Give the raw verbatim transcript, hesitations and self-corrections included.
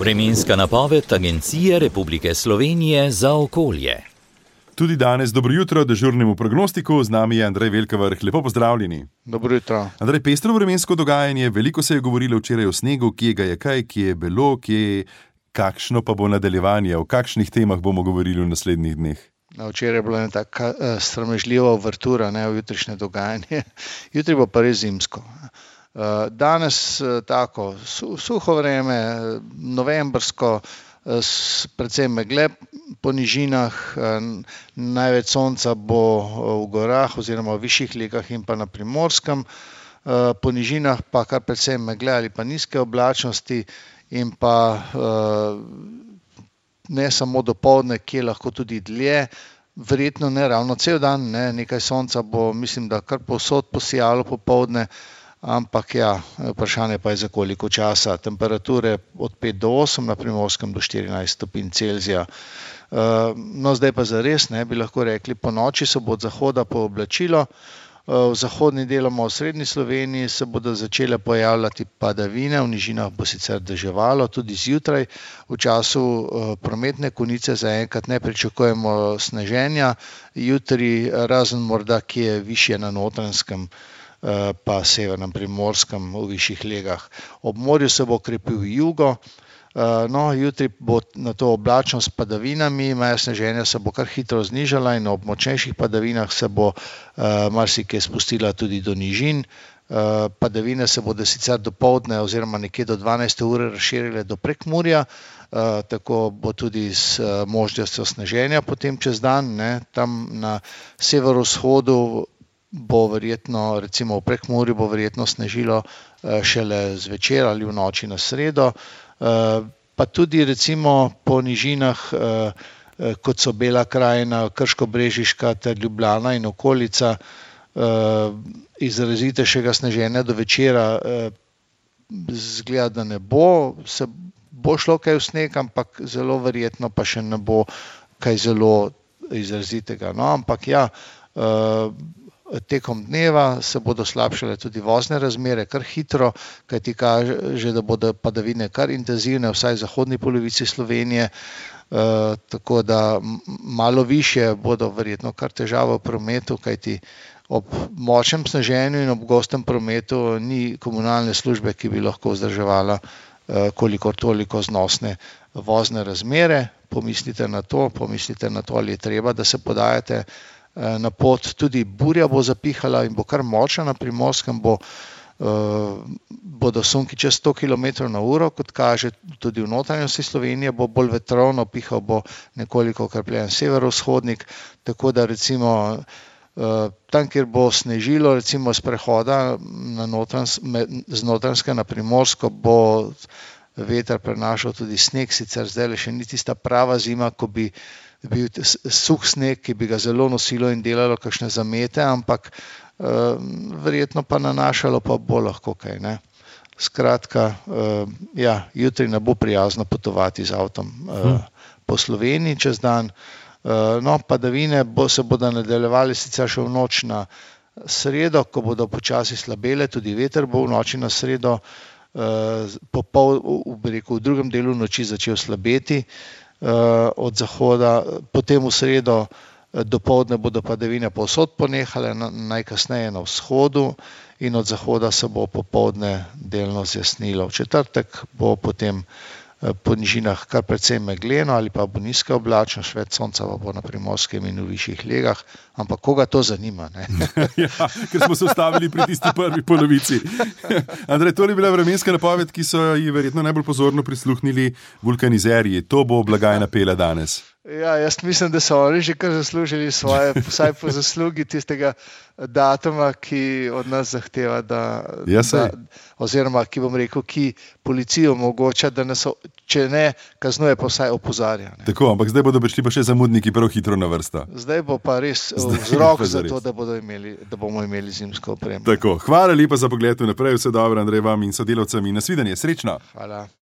Vremenska napoved Agencije Republike Slovenije za okolje. Tudi danes dobro jutro dežurnemu prognostiku, z nami je Andrej Velkavrh. Lepo pozdravljeni. Dobro jutro. Andrej, pestro vremensko dogajanje, veliko se je govorilo včeraj o snegu, kje ga je kaj, kje je bilo, kje, kakšno pa bo nadaljevanje, o kakšnih temah bomo govorili v naslednjih dneh. No, včeraj je bila taka uh, sramežljiva uvertura, ne, v jutrišnje dogajanje. Jutri bo pa res zimsko. Uh, danes uh, tako su, suho vreme, novembrsko, uh, s, predvsem megle po nižinah, uh, največ sonca bo v gorah oziroma v višjih legah in pa na Primorskem, uh, po nižinah pa kar predvsem megle ali pa nizke oblačnosti in pa uh, ne samo dopoldne, kje lahko tudi dlje, verjetno ne ravno cel dan, ne, nekaj sonca bo, mislim, da kar povsod posijalo popoldne, ampak ja, vprašanje pa je za koliko časa. Temperature od pet do osem, na Primorskem do štirinajst stopinj Celzija. No, zdaj pa zares, ne, bi lahko rekli, po noči se bo od zahoda pooblačilo, v zahodni deloma v srednji Sloveniji se bodo začele pojavljati padavine, v nižinah bo sicer deževalo, tudi zjutraj, v času prometne konice zaenkrat ne pričakujemo sneženja, jutri razen morda kje višje na Notranjskem, pa severnem Primorskem v višjih legah. Ob morju se bo krepil jugo, no, jutri bo na to oblačno s padavinami, meja sneženja se bo kar hitro znižala in ob močnejših padavinah se bo marsikaj spustila tudi do nižin. Padavine se bodo sicer dopoldne oziroma nekje do dvanajste ure razširile do Prekmurja, tako bo tudi s možnostjo sneženja potem čez dan, ne, tam na severovzhodu bo verjetno, recimo v Prekmurju bo verjetno snežilo šele zvečer ali v noči na sredo, pa tudi recimo po nižinah, kot so Bela krajina, Krško-Brežiška ter Ljubljana in okolica, izrazitejšega sneženja do večera izgleda, da ne bo, se bo šlo kaj v sneg, ampak zelo verjetno pa še ne bo kaj zelo izrazitega. No, ampak ja, tekom dneva se bodo slabšale tudi vozne razmere kar hitro, kajti kaže, da bodo padavine kar intenzivne, vsaj v zahodni polovici Slovenije, e, tako da malo višje bodo verjetno kar težave v prometu, kajti ob močnem sneženju in ob gostem prometu ni komunalne službe, ki bi lahko vzdrževala e, kolikor toliko znosne vozne razmere. Pomislite na to, pomislite na to, ali je treba, da se podajate na pot, tudi burja bo zapihala in bo kar močna, na Primorskem bo, uh, bodo sunki čez sto kilometrov na uro, kot kaže, tudi v notranjosti Slovenije bo bolj vetrovno, pihal bo nekoliko okrepljen severovzhodnik, tako da recimo uh, tam, kjer bo snežilo, recimo z prehoda na Notrans, z Notranjske na Primorsko, bo veter prenašal tudi sneg, sicer zdaj še ni tista prava zima, ko bi bil suh sneg, ki bi ga zelo nosilo in delalo kakšne zamete, ampak uh, verjetno pa nanašalo pa bo lahko kaj, ne. Skratka, uh, ja, jutri ne bo prijazno potovati z avtom uh, po Sloveniji čez dan. Uh, no, padavine bo, se bodo nadaljevali sicer še v noč na sredo, ko bodo počasi slabele, tudi veter bo v noči na sredo uh, popol, v, rekel, v drugem delu noči začel slabeti od zahoda, potem v sredo dopoldne bodo padavine povsod ponehale, najkasneje na vzhodu in od zahoda se bo popoldne delno zjasnilo. V četrtek bo potem po nižinah kar precej megleno ali pa bo nizka oblačnost, več sonca pa bo na Primorskem in v višjih legah, ampak koga to zanima, ne? Ja, ker smo se ustavili pri tisti prvi polovici. Andrej, to je bila vremenska napoved, ki so ji verjetno najbolj pozorno prisluhnili vulkanizerji. To bo blagajna pela danes. Ja, jaz mislim, da so oni že kar zaslužili svoje, vsaj po zaslugi tistega datuma, ki od nas zahteva, da, ja, da oziroma, ki bom rekel, ki policijo omogoča, da nas, če ne, kaznuje, pa vsaj opozarja. Ne. Tako, ampak zdaj bodo prišli pa še zamudniki prav hitro na vrsto. Zdaj bo pa res vzrok za to, da, bodo imeli, da bomo imeli zimsko opremo. Tako, hvala lepa za pogled vnaprej, vse dobro, Andrej, vam in sodelavcem in nasvidenje, srečno. Hvala.